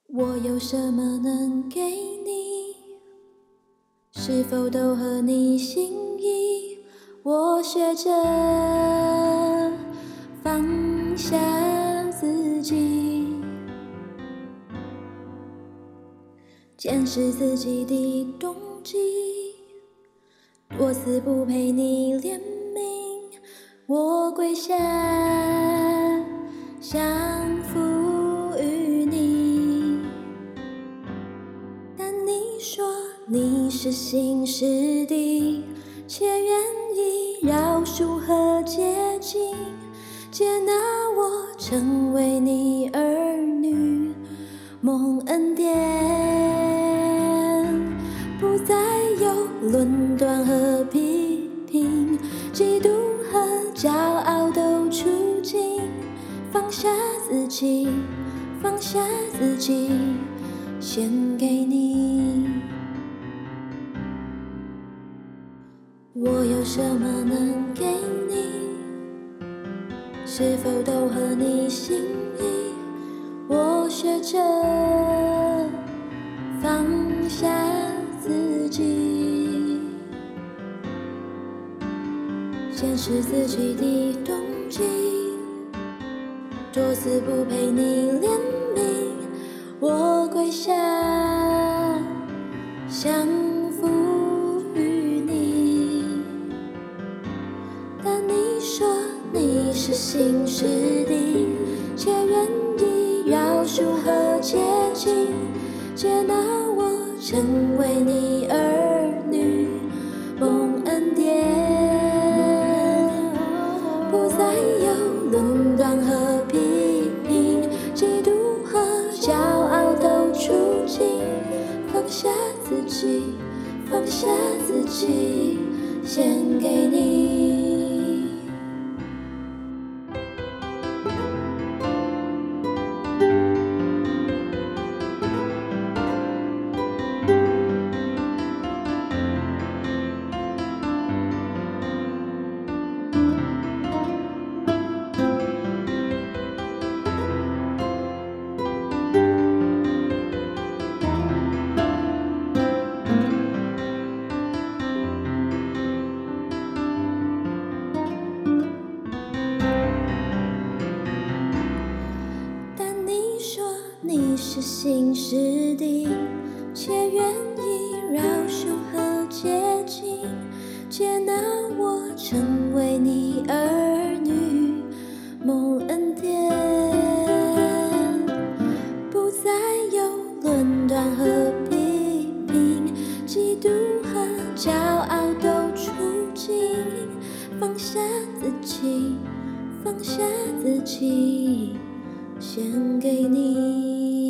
我有什么能给你？是否都合你心意？我学着放下自己，检视自己的动机，多次不陪你怜悯，我跪下降服于你。但你说你是信实的，且愿意饶恕和接近，接纳我成为你儿女，蒙恩典，不再有论断和批评，嫉妒和骄傲都出尽，放下自己，放下自己，献给你。我有什么能给你？是否都合你心意？我学着放下自己，检视自己的动机，多次不陪你怜悯，我跪下降服于你。但你说你是信实的，且愿意饶恕和接近，接纳我成为你儿女，蒙恩典，不再有论断和批评，嫉妒和骄傲都出尽，放下自己，放下自己，献给你。你是信实的，且愿意饶恕和接近，接纳我成为你儿女，蒙恩典，不再有论断和批评，嫉妒和骄傲都出尽，放下自己，放下自己，献给你。